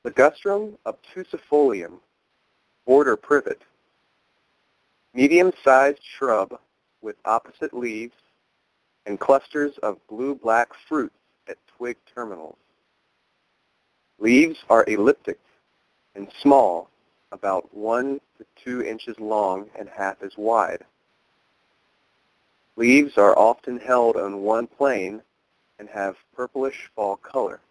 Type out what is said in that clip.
Ligustrum obtusifolium, border privet. Medium-sized shrub with opposite leaves and clusters of blue-black fruits at twig terminals. Leaves are elliptic and small, about 1 to 2 inches long and half as wide. Leaves are often held on one plane and have purplish fall color.